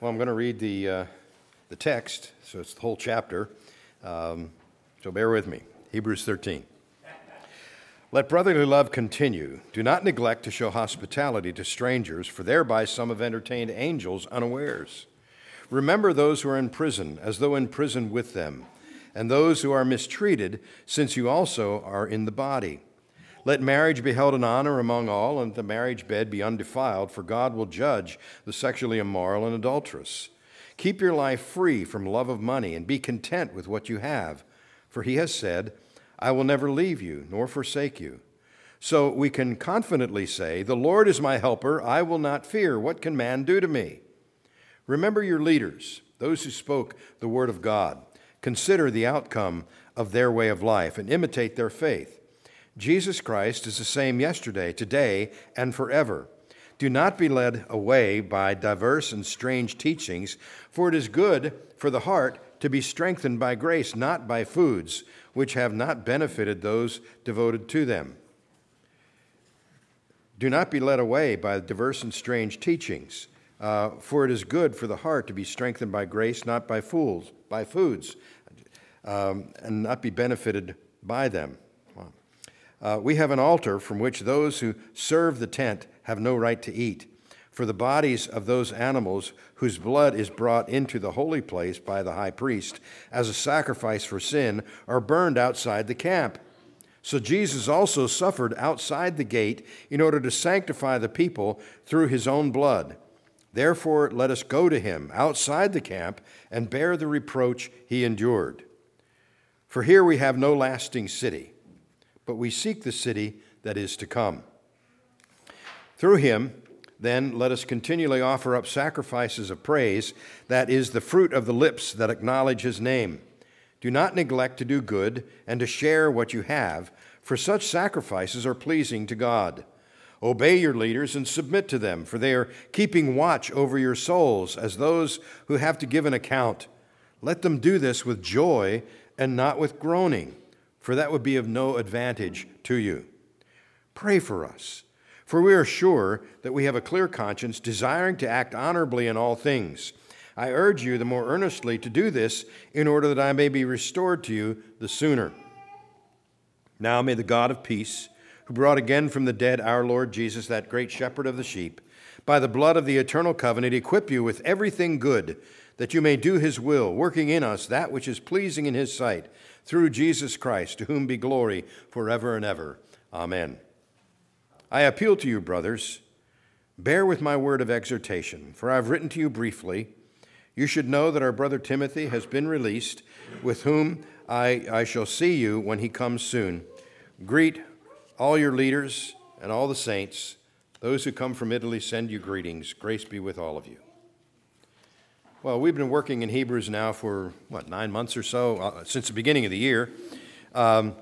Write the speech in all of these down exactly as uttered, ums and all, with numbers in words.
Well, I'm going to read the uh, the text, so it's the whole chapter. Um, so bear with me. Hebrews thirteen. Let brotherly love continue. Do not neglect to show hospitality to strangers, for thereby some have entertained angels unawares. Remember those who are in prison, as though in prison with them, and those who are mistreated, since you also are in the body. Let marriage be held in honor among all, and the marriage bed be undefiled, for God will judge the sexually immoral and adulterous. Keep your life free from love of money, and be content with what you have. For he has said, I will never leave you, nor forsake you. So we can confidently say, the Lord is my helper, I will not fear. What can man do to me? Remember your leaders, those who spoke the word of God. Consider the outcome of their way of life, and imitate their faith. Jesus Christ is the same yesterday, today, and forever. Do not be led away by diverse and strange teachings, for it is good for the heart to be strengthened by grace, not by foods, which have not benefited those devoted to them. Do not be led away by diverse and strange teachings, uh, for it is good for the heart to be strengthened by grace, not by fools, by foods, um, and not be benefited by them. Uh, we have an altar from which those who serve the tent have no right to eat. For the bodies of those animals whose blood is brought into the holy place by the high priest as a sacrifice for sin are burned outside the camp. So Jesus also suffered outside the gate in order to sanctify the people through his own blood. Therefore, let us go to him outside the camp and bear the reproach he endured. For here we have no lasting city, but we seek the city that is to come. Through him, then, let us continually offer up sacrifices of praise, that is the fruit of the lips that acknowledge his name. Do not neglect to do good and to share what you have, for such sacrifices are pleasing to God. Obey your leaders and submit to them, for they are keeping watch over your souls as those who have to give an account. Let them do this with joy and not with groaning, for that would be of no advantage to you. Pray for us, for we are sure that we have a clear conscience, desiring to act honorably in all things. I urge you the more earnestly to do this, in order that I may be restored to you the sooner. Now may the God of peace, who brought again from the dead our Lord Jesus, that great shepherd of the sheep, by the blood of the eternal covenant, equip you with everything good, that you may do his will, working in us that which is pleasing in his sight, through Jesus Christ, to whom be glory forever and ever. Amen. I appeal to you, brothers, bear with my word of exhortation, for I have written to you briefly. You should know that our brother Timothy has been released, with whom I, I shall see you when he comes soon. Greet all your leaders and all the saints. Those who come from Italy send you greetings. Grace be with all of you. Well, we've been working in Hebrews now for, what, nine months or so, uh, since the beginning of the year. Um,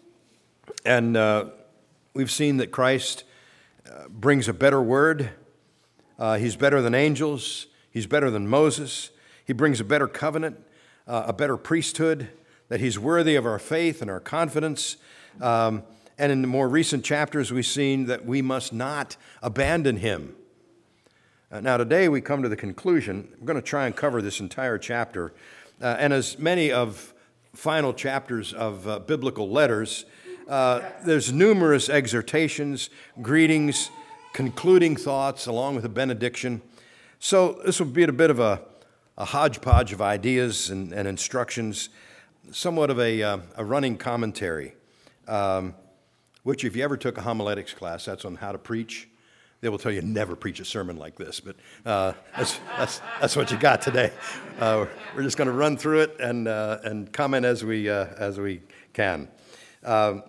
and uh, we've seen that Christ uh, brings a better word. Uh, he's better than angels. He's better than Moses. He brings a better covenant, uh, a better priesthood, that he's worthy of our faith and our confidence. Um, and in the more recent chapters, we've seen that we must not abandon him. Uh, now, today we come to the conclusion. We're going to try and cover this entire chapter. Uh, and as many of final chapters of uh, biblical letters, uh, there's numerous exhortations, greetings, concluding thoughts, along with a benediction. So this will be a bit of a, a hodgepodge of ideas and, and instructions, somewhat of a, uh, a running commentary, um, which if you ever took a homiletics class, that's on how to preach. They will tell you never preach a sermon like this, but uh, that's, that's, that's what you got today. Uh, we're just going to run through it and uh, and comment as we uh, as we can. Um,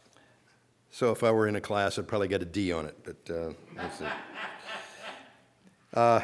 so if I were in a class, I'd probably get a D on it, but uh, let's see. Uh,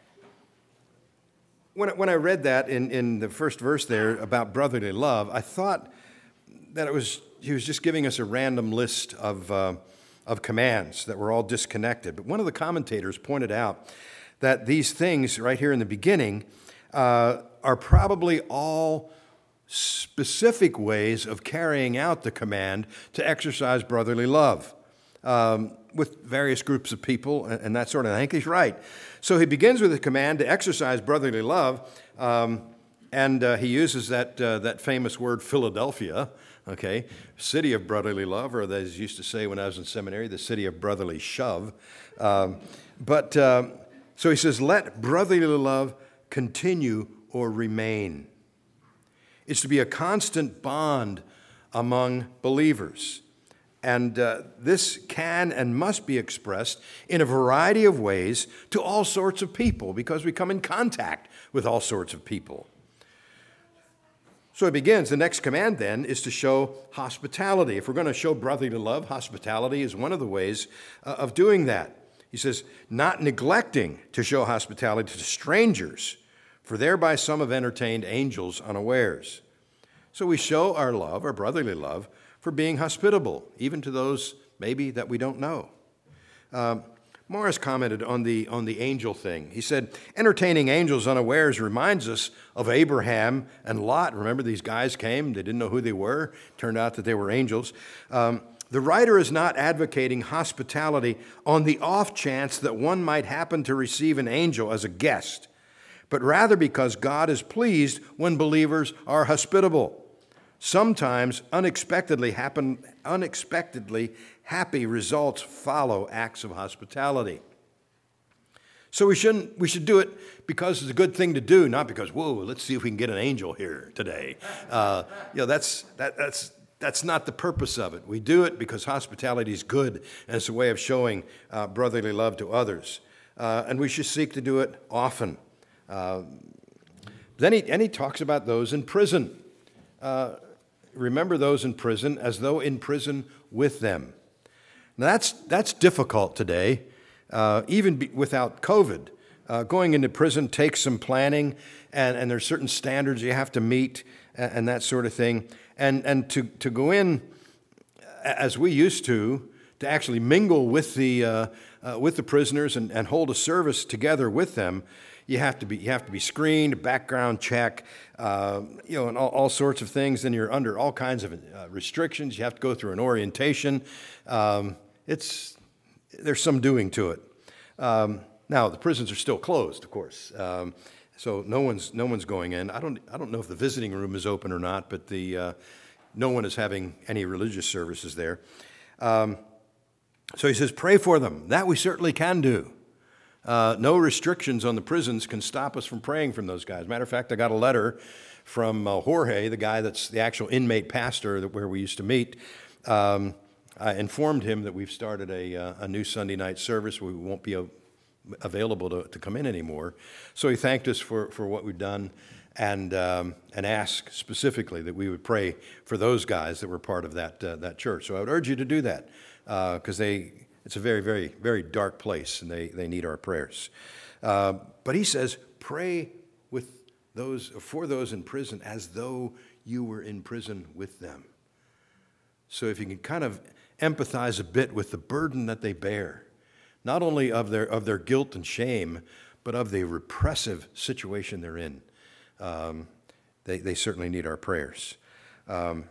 when when I read that in, in the first verse there about brotherly love, I thought that it was he was just giving us a random list of. Uh, of commands that were all disconnected. But one of the commentators pointed out that these things right here in the beginning uh, are probably all specific ways of carrying out the command to exercise brotherly love. um, with various groups of people and, and that sort of thing. I think he's right. So he begins with a command to exercise brotherly love, um, and uh, he uses that, uh, that famous word Philadelphia, okay, city of brotherly love, or as I used to say when I was in seminary, the city of brotherly shove. Um, but um, so he says, let brotherly love continue or remain. It's to be a constant bond among believers. And uh, this can and must be expressed in a variety of ways to all sorts of people because we come in contact with all sorts of people. So it begins. The next command then is to show hospitality. If we're going to show brotherly love, hospitality is one of the ways uh, of doing that. He says, not neglecting to show hospitality to strangers, for thereby some have entertained angels unawares. So we show our love, our brotherly love, for being hospitable, even to those maybe that we don't know. Um, Morris commented on the, on the angel thing. He said, entertaining angels unawares reminds us of Abraham and Lot. Remember, these guys came, they didn't know who they were. Turned out that they were angels. Um, the writer is not advocating hospitality on the off chance that one might happen to receive an angel as a guest, but rather because God is pleased when believers are hospitable. Sometimes unexpectedly happen, unexpectedly happy results follow acts of hospitality. So we shouldn't we should do it because it's a good thing to do, not because, whoa, let's see if we can get an angel here today. Uh, you know, that's that, that's that's not the purpose of it. We do it because hospitality is good and it's a way of showing uh, brotherly love to others, uh, and we should seek to do it often. Uh, then he and he talks about those in prison. Uh, Remember those in prison as though in prison with them. Now that's that's difficult today, uh, even be, without COVID. Uh, going into prison takes some planning, and, and there's certain standards you have to meet, and, and that sort of thing. And and to to go in as we used to, to actually mingle with the uh, uh, with the prisoners and, and hold a service together with them. You have to be you have to be screened, background check, uh, you know, and all, all sorts of things. Then you're under all kinds of uh, restrictions. You have to go through an orientation. Um, it's there's some doing to it. Um, now the prisons are still closed, of course, um, so no one's no one's going in. I don't I don't know if the visiting room is open or not, but the uh, no one is having any religious services there. Um, so he says, pray for them. That we certainly can do. Uh, no restrictions on the prisons can stop us from praying for those guys. Matter of fact, I got a letter from uh, Jorge, the guy that's the actual inmate pastor that where we used to meet. Um, I informed him that we've started a, uh, a new Sunday night service. We won't be a, available to, to come in anymore. So he thanked us for, for what we've done and um, and asked specifically that we would pray for those guys that were part of that uh, that church. So I would urge you to do that because uh, they. It's a very, very, very dark place, and they, they need our prayers. Uh, but he says, pray with those for those in prison as though you were in prison with them. So if you can kind of empathize a bit with the burden that they bear, not only of their of their guilt and shame, but of the repressive situation they're in, um, they they certainly need our prayers. Um,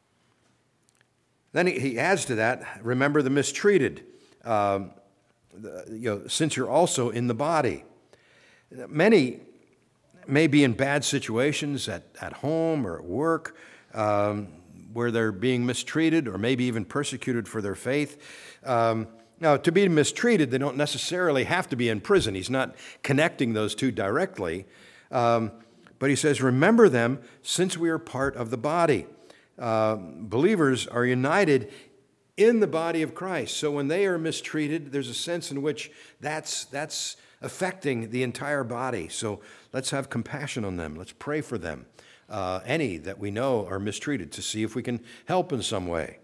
then he, he adds to that, remember the mistreated. Um, the, you know, since you're also in the body. Many may be in bad situations at, at home or at work um, where they're being mistreated or maybe even persecuted for their faith. Um, now, to be mistreated, they don't necessarily have to be in prison. He's not connecting those two directly. Um, but he says, remember them since we are part of the body. Uh, believers are united in the body of Christ. So when they are mistreated, there's a sense in which that's that's affecting the entire body. So let's have compassion on them. Let's pray for them, uh, any that we know are mistreated, to see if we can help in some way.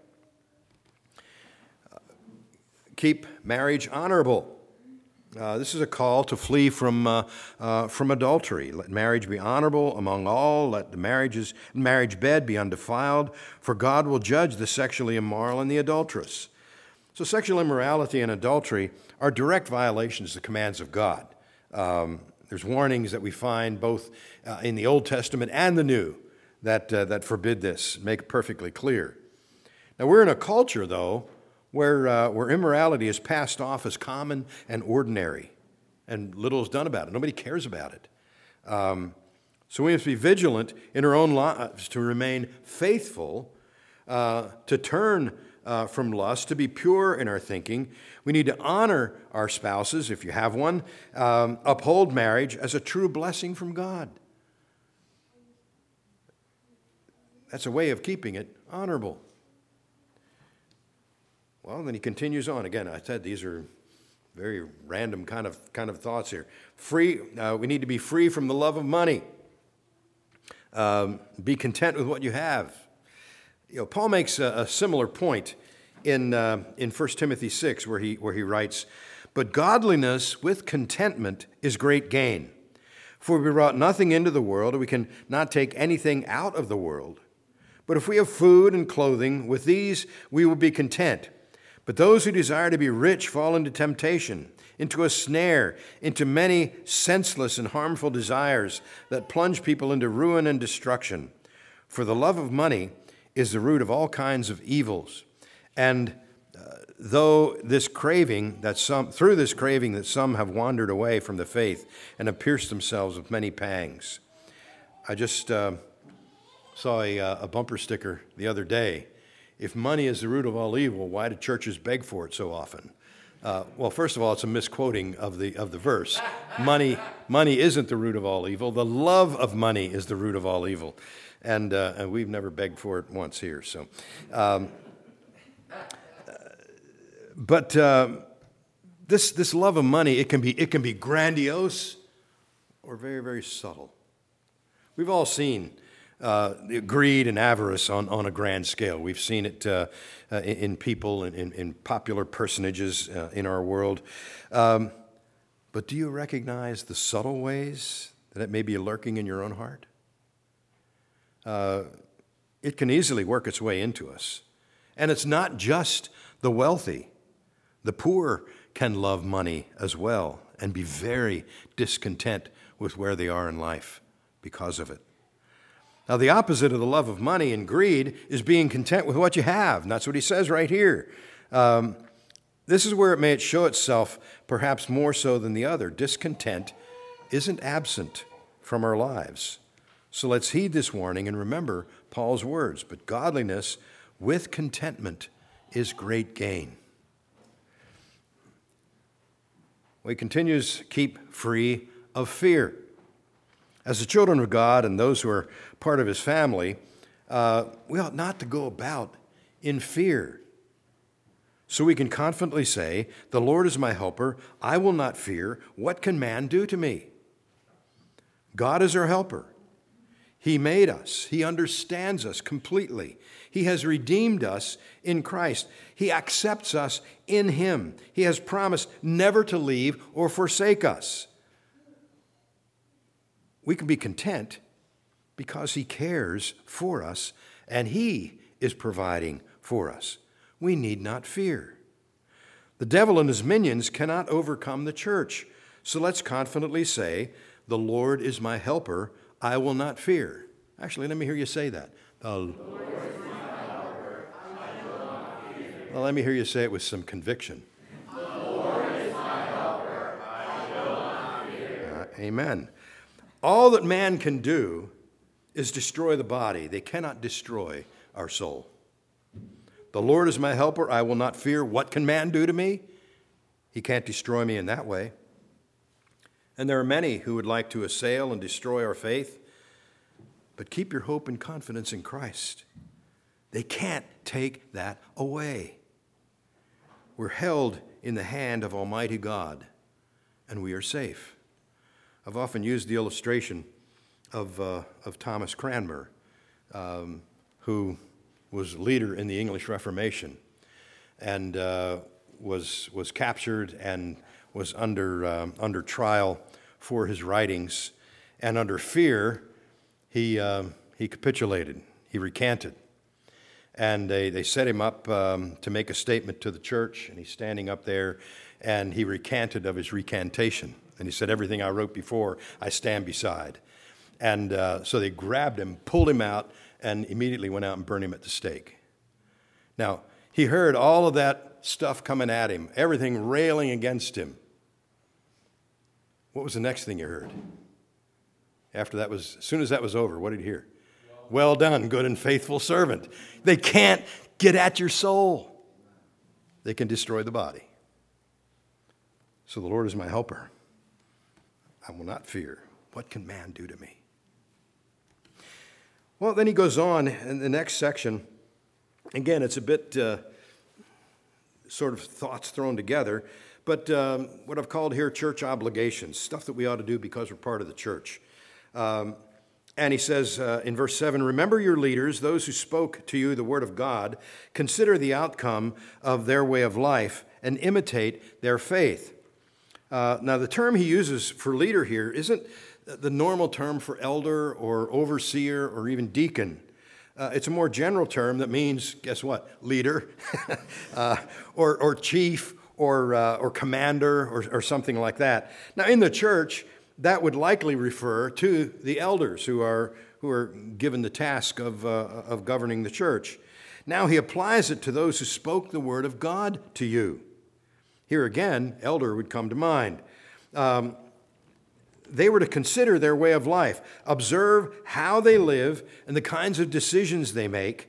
Uh, keep marriage honorable. Uh, this is a call to flee from uh, uh, from adultery. Let marriage be honorable among all. Let the marriages, marriage bed be undefiled, for God will judge the sexually immoral and the adulterous. So sexual immorality and adultery are direct violations of the commands of God. Um, there's warnings that we find both uh, in the Old Testament and the New that uh, that forbid this, make it perfectly clear. Now we're in a culture, though, where, uh, where immorality is passed off as common and ordinary, and little is done about it. Nobody cares about it. Um, so we must be vigilant in our own lives to remain faithful, uh, to turn uh, from lust, to be pure in our thinking. We need to honor our spouses, if you have one, um, uphold marriage as a true blessing from God. That's a way of keeping it honorable. Well, then he continues on. Again, I said these are very random kind of kind of thoughts here. Free. Uh, we need to be free from the love of money. Um, be content with what you have. You know, Paul makes a, a similar point in uh, in First Timothy six, where he where he writes, "But godliness with contentment is great gain. For we brought nothing into the world, and we can not take anything out of the world. But if we have food and clothing, with these we will be content. But those who desire to be rich fall into temptation, into a snare, into many senseless and harmful desires that plunge people into ruin and destruction. For the love of money is the root of all kinds of evils. And uh, though this craving that some, through this craving that some have wandered away from the faith and have pierced themselves with many pangs." I just uh, saw a, a bumper sticker the other day. If money is the root of all evil, why do churches beg for it so often? Uh, well, first of all, it's a misquoting of the of the verse. Money, money isn't the root of all evil. The love of money is the root of all evil, and, uh, and we've never begged for it once here. So, um, but uh, this this love of money, it can be it can be grandiose, or very very subtle. We've all seen Uh, greed and avarice on, on a grand scale. We've seen it uh, uh, in, in people, in, in, in popular personages uh, in our world. Um, but do you recognize the subtle ways that it may be lurking in your own heart? Uh, it can easily work its way into us. And it's not just the wealthy. The poor can love money as well and be very discontent with where they are in life because of it. Now, the opposite of the love of money and greed is being content with what you have. And that's what he says right here. Um, this is where it may show itself perhaps more so than the other. Discontent isn't absent from our lives. So let's heed this warning and remember Paul's words. But godliness with contentment is great gain. Well, he continues, keep free of fear. As the children of God and those who are part of his family, uh, we ought not to go about in fear. So we can confidently say, "The Lord is my helper. I will not fear. What can man do to me?" God is our helper. He made us. He understands us completely. He has redeemed us in Christ. He accepts us in him. He has promised never to leave or forsake us. We can be content because he cares for us and he is providing for us. We need not fear. The devil and his minions cannot overcome the church. So let's confidently say, "The Lord is my helper. I will not fear." Actually, let me hear you say that. The Lord is my helper. I will not fear. Well, let me hear you say it with some conviction. The Lord is my helper. I will not fear. Uh, amen. All that man can do is destroy the body. They cannot destroy our soul. The Lord is my helper. I will not fear. What can man do to me? He can't destroy me in that way. And there are many who would like to assail and destroy our faith. But keep your hope and confidence in Christ. They can't take that away. We're held in the hand of Almighty God, and we are safe. I've often used the illustration of, uh, of Thomas Cranmer, um, who was leader in the English Reformation and uh, was, was captured and was under, um, under trial for his writings. And under fear, he, uh, he capitulated. He recanted. And they, they set him up um, to make a statement to the church, and he's standing up there, and he recanted of his recantation. And he said, "Everything I wrote before, I stand beside." And uh, so they grabbed him, pulled him out, and immediately went out and burned him at the stake. Now, He heard all of that stuff coming at him, everything railing against him. What was the next thing you heard? After that was, as soon as that was over, what did you hear? Well done, good and faithful servant. They can't get at your soul. They can destroy the body. So the Lord is my helper. I will not fear. What can man do to me? Well, then he goes on in the next section. Again, it's a bit uh, sort of thoughts thrown together, but um, what I've called here church obligations, stuff that we ought to do because we're part of the church. Um, and he says uh, in verse seven, remember your leaders, those who spoke to you the word of God, consider the outcome of their way of life and imitate their faith. Uh, now, the term he uses for leader here isn't the normal term for elder or overseer or even deacon. Uh, it's a more general term that means, guess what, leader uh, or, or chief or, uh, or commander or, or something like that. Now, in the church, that would likely refer to the elders who are, who are given the task of, uh, of governing the church. Now, he applies it to those who spoke the word of God to you. Here again, elder would come to mind. Um, They were to consider their way of life, observe how they live and the kinds of decisions they make,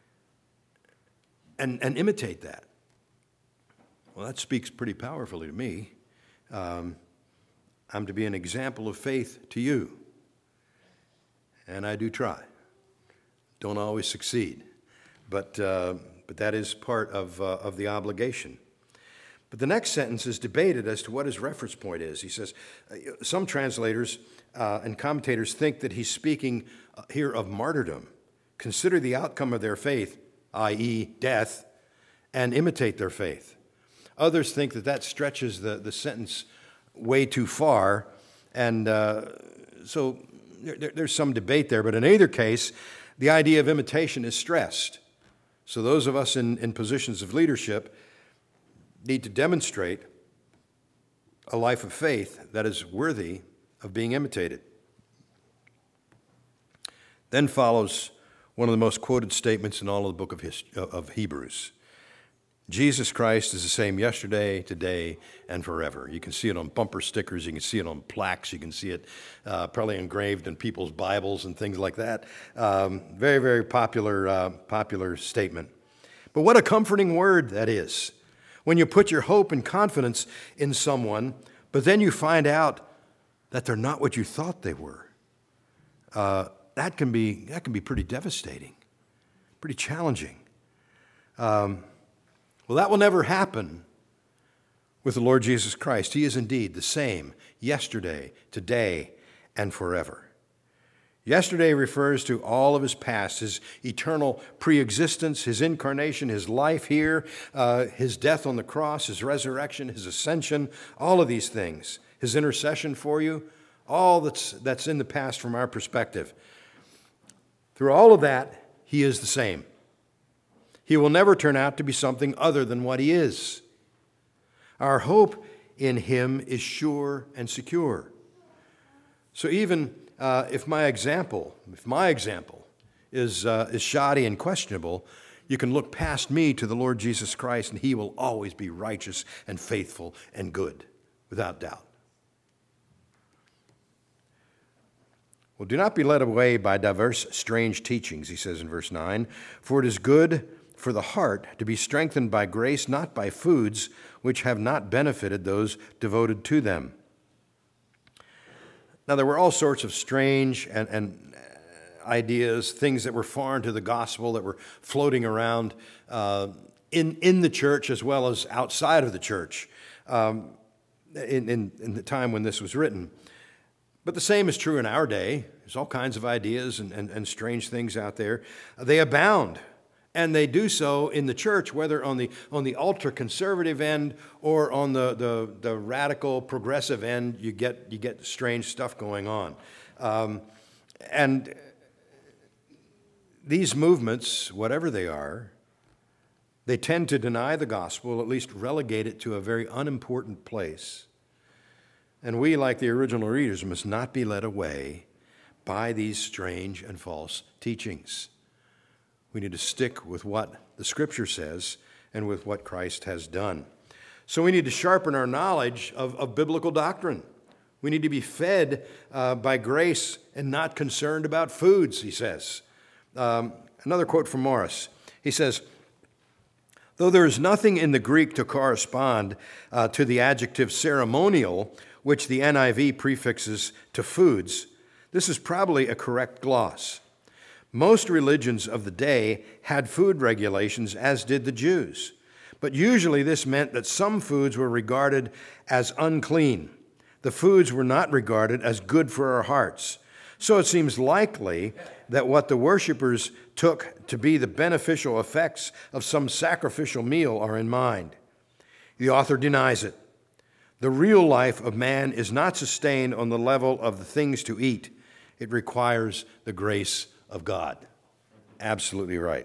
and, and imitate that. Well, that speaks pretty powerfully to me. Um, I'm to be an example of faith to you. And I do try. Don't always succeed. But, uh, but that is part of, uh, of the obligation. But the next sentence is debated as to what his reference point is. He says, some translators uh, and commentators think that he's speaking here of martyrdom. Consider the outcome of their faith, that is death, and imitate their faith. Others think that that stretches the, the sentence way too far, and uh, so there, there's some debate there. But in either case, the idea of imitation is stressed. So those of us in, in positions of leadership need to demonstrate a life of faith that is worthy of being imitated. Then follows one of the most quoted statements in all of the book of, His, of Hebrews. Jesus Christ is the same yesterday, today, and forever. You can see it on bumper stickers, you can see it on plaques, you can see it uh, probably engraved in people's Bibles and things like that. Um, very, very popular, uh, popular statement. But what a comforting word that is. When you put your hope and confidence in someone, but then you find out that they're not what you thought they were, uh, that can be that can be pretty devastating, pretty challenging. Um, well, that will never happen with the Lord Jesus Christ. He is indeed the same yesterday, today, and forever. Yesterday refers to all of his past, his eternal preexistence, his incarnation, his life here, uh, his death on the cross, his resurrection, his ascension, all of these things, his intercession for you, all that's, that's in the past from our perspective. Through all of that, he is the same. He will never turn out to be something other than what he is. Our hope in him is sure and secure. So even Uh, if my example, if my example is, uh, is shoddy and questionable, you can look past me to the Lord Jesus Christ, and he will always be righteous and faithful and good, without doubt. Well, do not be led away by diverse strange teachings, he says in verse nine, for it is good for the heart to be strengthened by grace, not by foods which have not benefited those devoted to them. Now, there were all sorts of strange and, and ideas, things that were foreign to the gospel that were floating around uh, in, in the church as well as outside of the church um, in, in, in the time when this was written. But the same is true in our day. There's all kinds of ideas and, and, and strange things out there. They abound. And they do so in the church, whether on the on the ultra-conservative end or on the, the, the radical progressive end, you get you get strange stuff going on. Um, and these movements, whatever they are, they tend to deny the gospel, at least relegate it to a very unimportant place. And we, like the original readers, must not be led away by these strange and false teachings. We need to stick with what the Scripture says and with what Christ has done. So we need to sharpen our knowledge of, of biblical doctrine. We need to be fed uh, by grace and not concerned about foods, he says. Um, another quote from Morris. He says, though there is nothing in the Greek to correspond uh, to the adjective ceremonial, which the N I V prefixes to foods, this is probably a correct gloss. Most religions of the day had food regulations, as did the Jews. But usually this meant that some foods were regarded as unclean. The foods were not regarded as good for our hearts. So it seems likely that what the worshipers took to be the beneficial effects of some sacrificial meal are in mind. The author denies it. The real life of man is not sustained on the level of the things to eat. It requires the grace of God. Absolutely right.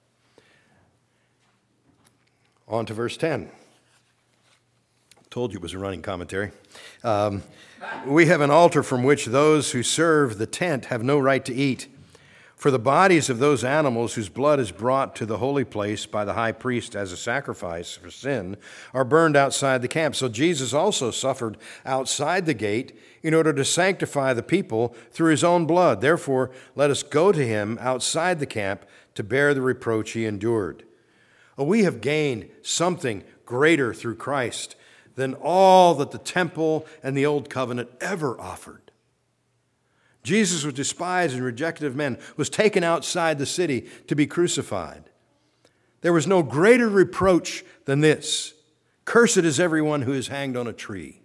On to verse ten. Told you it was a running commentary. Um, we have an altar from which those who serve the tent have no right to eat. For the bodies of those animals whose blood is brought to the holy place by the high priest as a sacrifice for sin are burned outside the camp. So Jesus also suffered outside the gate in order to sanctify the people through his own blood. Therefore, let us go to him outside the camp to bear the reproach he endured. Oh, we have gained something greater through Christ than all that the temple and the old covenant ever offered. Jesus was despised and rejected of men, was taken outside the city to be crucified. There was no greater reproach than this. Cursed is everyone who is hanged on a tree.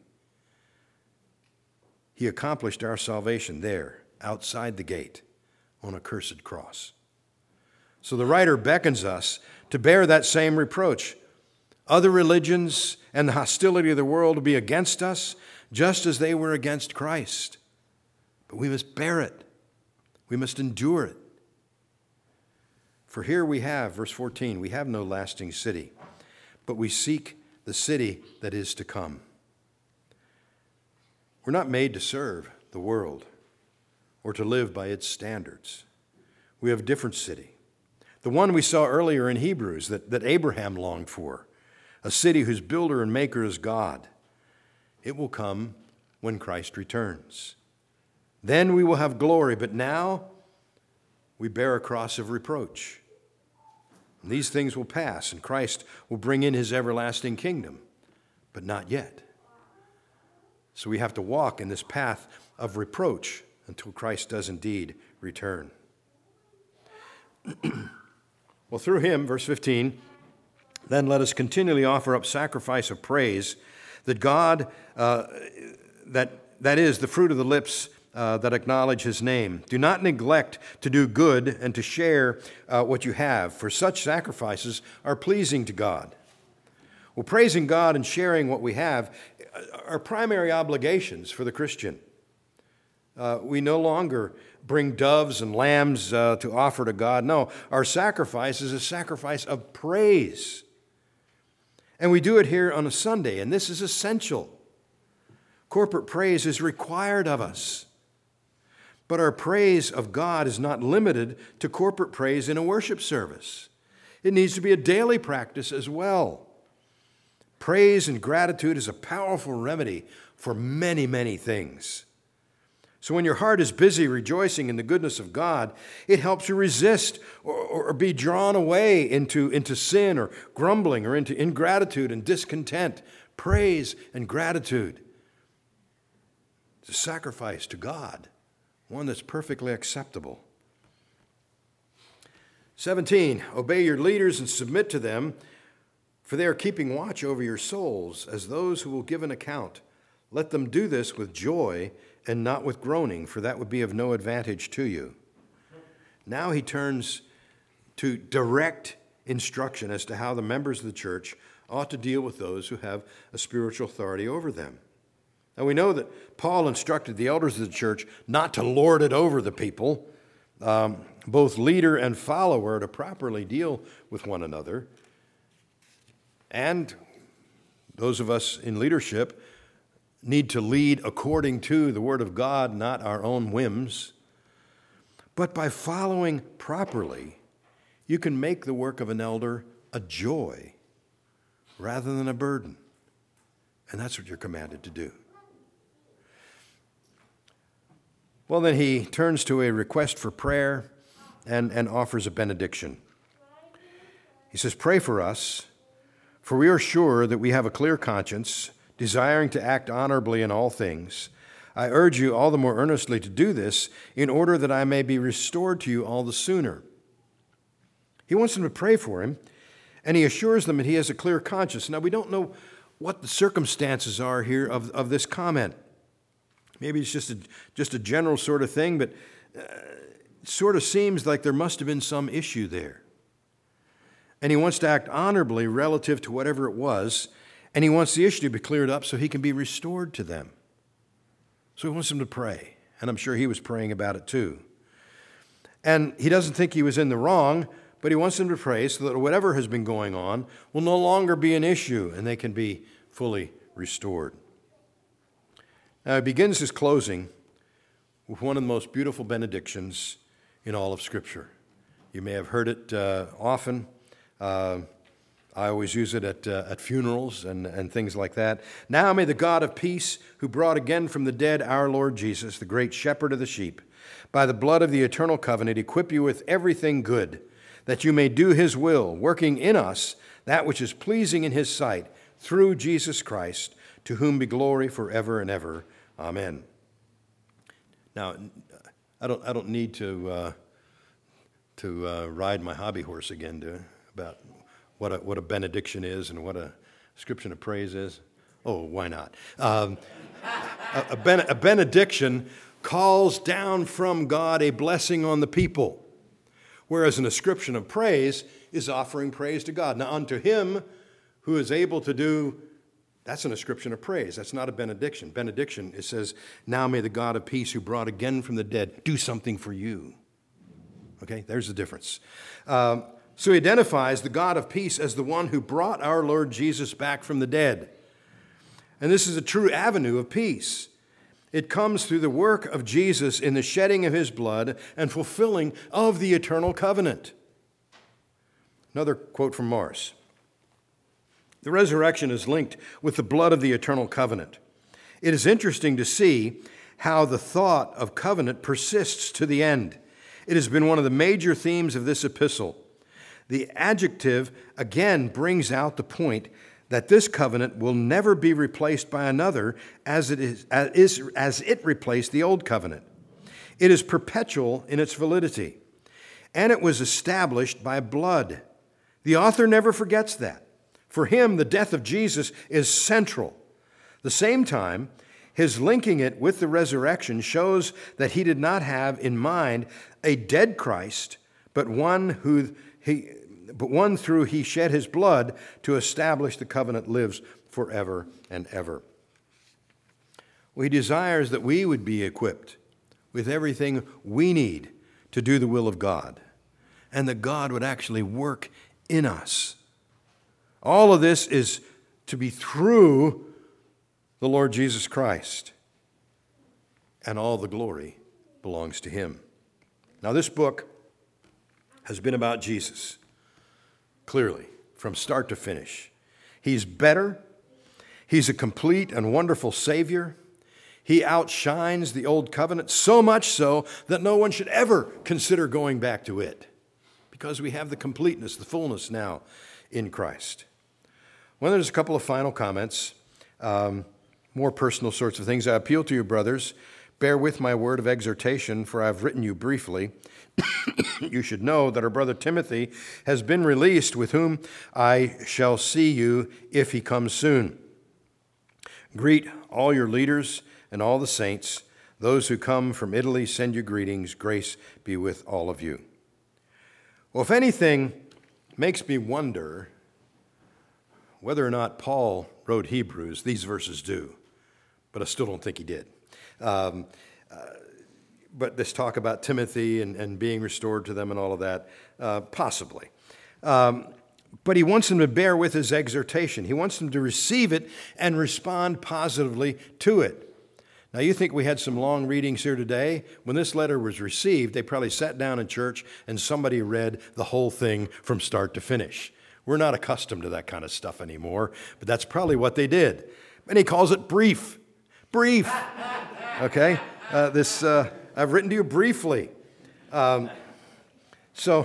He accomplished our salvation there, outside the gate, on a cursed cross. So the writer beckons us to bear that same reproach. Other religions and the hostility of the world will be against us, just as they were against Christ. But we must bear it. We must endure it. For here we have, verse fourteen, we have no lasting city, but we seek the city that is to come. We're not made to serve the world or to live by its standards. We have a different city. The one we saw earlier in Hebrews that, that Abraham longed for, a city whose builder and maker is God. It will come when Christ returns. Then we will have glory, but now we bear a cross of reproach. And these things will pass, and Christ will bring in his everlasting kingdom, but not yet. So we have to walk in this path of reproach until Christ does indeed return. Well, through him, verse fifteen, then let us continually offer up sacrifice of praise, that God, uh, that, that is the fruit of the lips uh, that acknowledge his name. Do not neglect to do good and to share uh, what you have, for such sacrifices are pleasing to God. Well, praising God and sharing what we have are primary obligations for the Christian. Uh, we no longer bring doves and lambs uh, to offer to God. No, our sacrifice is a sacrifice of praise. And we do it here on a Sunday, and this is essential. Corporate praise is required of us. But our praise of God is not limited to corporate praise in a worship service. It needs to be a daily practice as well. Praise and gratitude is a powerful remedy for many, many things. So when your heart is busy rejoicing in the goodness of God, it helps you resist or, or be drawn away into, into sin or grumbling or into ingratitude and discontent. Praise and gratitude. It's a sacrifice to God, one that's perfectly acceptable. seventeen, obey your leaders and submit to them, for they are keeping watch over your souls as those who will give an account. Let them do this with joy and not with groaning, for that would be of no advantage to you. Now he turns to direct instruction as to how the members of the church ought to deal with those who have a spiritual authority over them. Now we know that Paul instructed the elders of the church not to lord it over the people, um, both leader and follower, to properly deal with one another. And those of us in leadership need to lead according to the Word of God, not our own whims. But by following properly, you can make the work of an elder a joy rather than a burden. And that's what you're commanded to do. Well, then he turns to a request for prayer and, and offers a benediction. He says, "Pray for us, for we are sure that we have a clear conscience, desiring to act honorably in all things. I urge you all the more earnestly to do this, in order that I may be restored to you all the sooner." He wants them to pray for him, and he assures them that he has a clear conscience. Now, we don't know what the circumstances are here of, of this comment. Maybe it's just a, just a general sort of thing, but uh, it sort of seems like there must have been some issue there. And he wants to act honorably relative to whatever it was, and he wants the issue to be cleared up so he can be restored to them. So he wants them to pray, and I'm sure he was praying about it too. And he doesn't think he was in the wrong, but he wants them to pray so that whatever has been going on will no longer be an issue, and they can be fully restored. Now, he begins his closing with one of the most beautiful benedictions in all of Scripture. You may have heard it uh, often. Uh, I always use it at, uh, at funerals and, and things like that. "Now may the God of peace, who brought again from the dead our Lord Jesus, the great shepherd of the sheep, by the blood of the eternal covenant, equip you with everything good, that you may do his will, working in us that which is pleasing in his sight, through Jesus Christ, to whom be glory forever and ever. Amen." Now, I don't, I don't need to, uh, to uh, ride my hobby horse again, do I, about what a, what a benediction is and what a description of praise is. Oh, why not? Um, a, a, ben, a benediction calls down from God a blessing on the people, whereas an ascription of praise is offering praise to God. Now, unto him who is able to do, that's an ascription of praise. That's not a benediction. Benediction, it says, "Now may the God of peace, who brought again from the dead, do something for you." Okay, there's the difference. Um, so he identifies the God of peace as the one who brought our Lord Jesus back from the dead. And this is a true avenue of peace. It comes through the work of Jesus in the shedding of his blood and fulfilling of the eternal covenant. Another quote from Morris. "The resurrection is linked with the blood of the eternal covenant. It is interesting to see how the thought of covenant persists to the end. It has been one of the major themes of this epistle. The adjective again brings out the point that this covenant will never be replaced by another as it is, as, as it replaced the old covenant. It is perpetual in its validity, and it was established by blood. The author never forgets that. For him, the death of Jesus is central. At the same time, his linking it with the resurrection shows that he did not have in mind a dead Christ, but one who he, but one through he shed his blood to establish the covenant lives forever and ever. Well, he desires that we would be equipped with everything we need to do the will of God, and that God would actually work in us. All of this is to be through the Lord Jesus Christ, and all the glory belongs to him. Now, this book has been about Jesus, clearly, from start to finish. He's better. He's a complete and wonderful Savior. He outshines the old covenant, so much so that no one should ever consider going back to it, because we have the completeness, the fullness now in Christ. Well, there's a couple of final comments, um, more personal sorts of things. I appeal to you, brothers, bear with my word of exhortation, for I have written you briefly. You should know that our brother Timothy has been released, with whom I shall see you if he comes soon. Greet all your leaders and all the saints. Those who come from Italy send you greetings. Grace be with all of you. Well, if anything makes me wonder whether or not Paul wrote Hebrews, these verses do, but I still don't think he did. Um, uh, but this talk about Timothy and, and being restored to them and all of that, uh, possibly. Um, but he wants them to bear with his exhortation. He wants them to receive it and respond positively to it. Now, you think we had some long readings here today? When this letter was received, they probably sat down in church and somebody read the whole thing from start to finish. We're not accustomed to that kind of stuff anymore, but that's probably what they did. And he calls it brief. Brief. Okay? Uh, this, uh, I've written to you briefly. Um, so,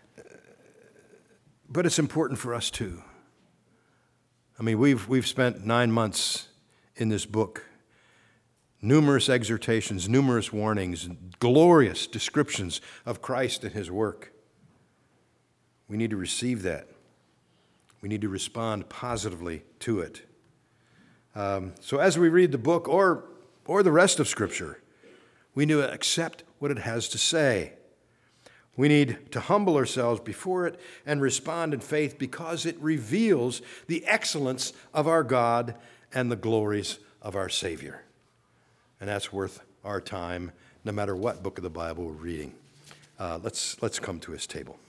but it's important for us too. I mean, we've, we've spent nine months in this book. Numerous exhortations, numerous warnings, glorious descriptions of Christ and his work. We need to receive that. We need to respond positively to it. Um, so as we read the book or, or the rest of Scripture, we need to accept what it has to say. We need to humble ourselves before it and respond in faith because it reveals the excellence of our God and the glories of our Savior. And that's worth our time, no matter what book of the Bible we're reading. Uh, let's, let's come to his table.